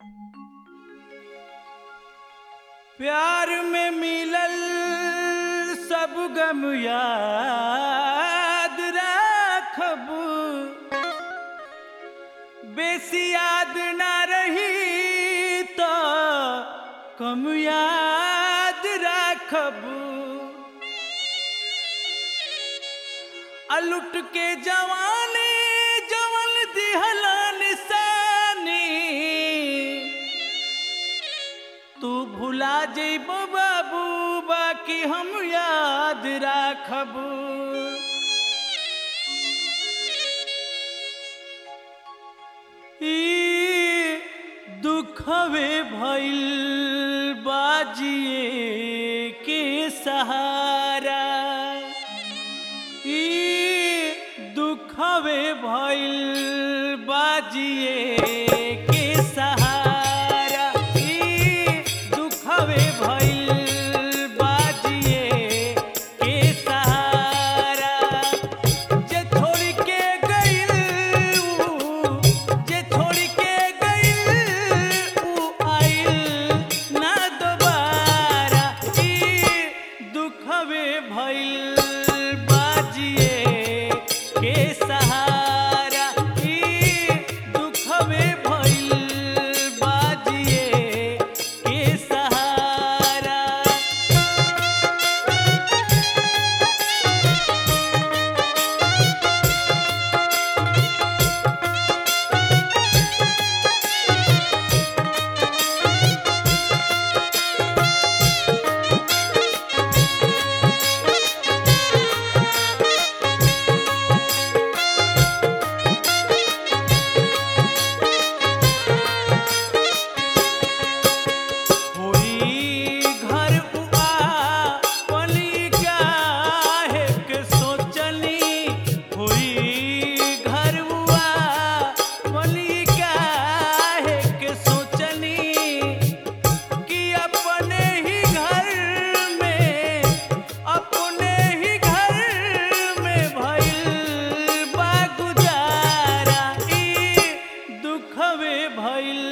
प्यार में मिलल सब गम याद राखब, बेसी याद ना रही तो कम याद राखब। अलुट के जवानी जवन दिहला निशानी, तू भुला जइबो बाबू बाकी हम याद राखब। ई दुखवे भइल बाजिए के सहारा, ई दुखवे भइल बाजिए के सहारा, ई दुखवे भइल बाजिए के सहारा। जे छोड़ के गइल जे छोड़ के गइल ऊ आइल ना दोबारा, ई दुखवे भइल बाजिए के सहारा, ई दुखवे भइल बाजिए के सहारा। होई घर उआ पली काहे के सोचनी, होई घर उआ पली काहे के सोचनी, कि अपने ही घर में अपने ही घर में भइल बा गुजारा, ई दुखवे भइल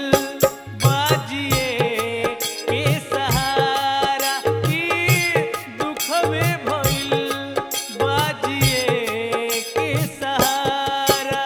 बाजिए के सहारा, ई दुखवे भइल बाजिए के सहारा।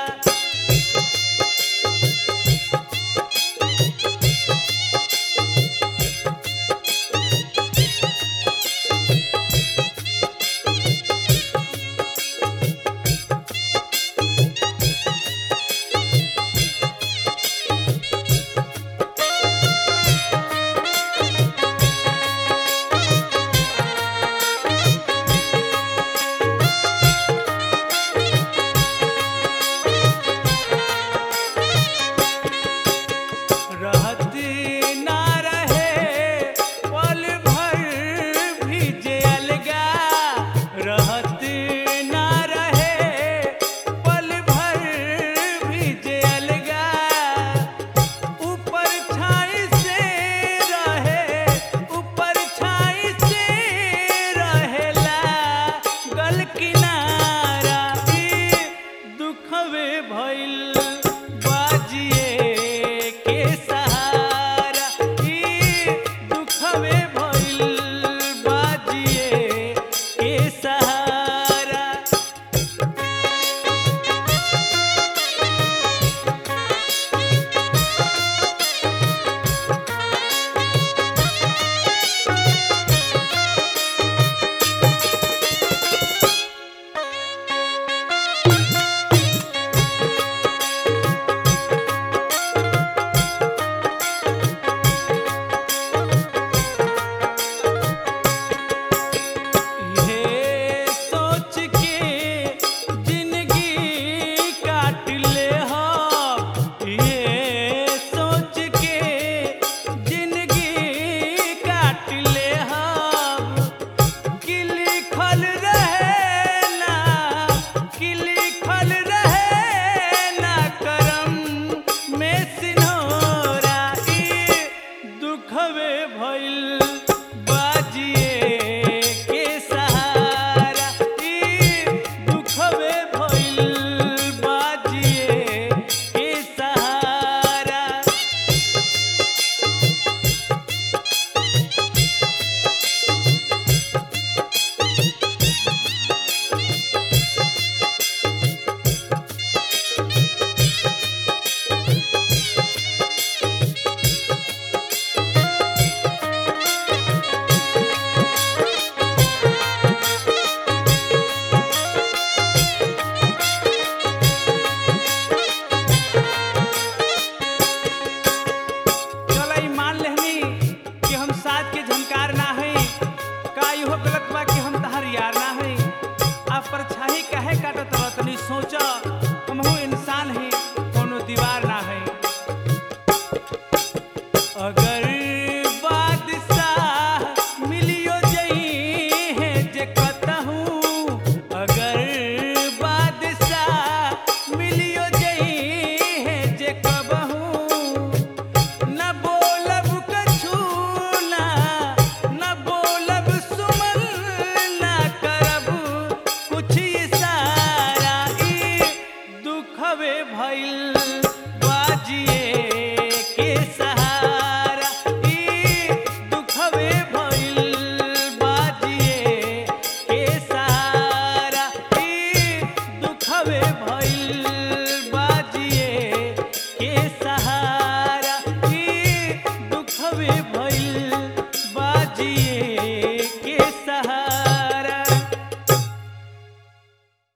सोचा हमहू इंसान है कोनो दीवार ना है। अगर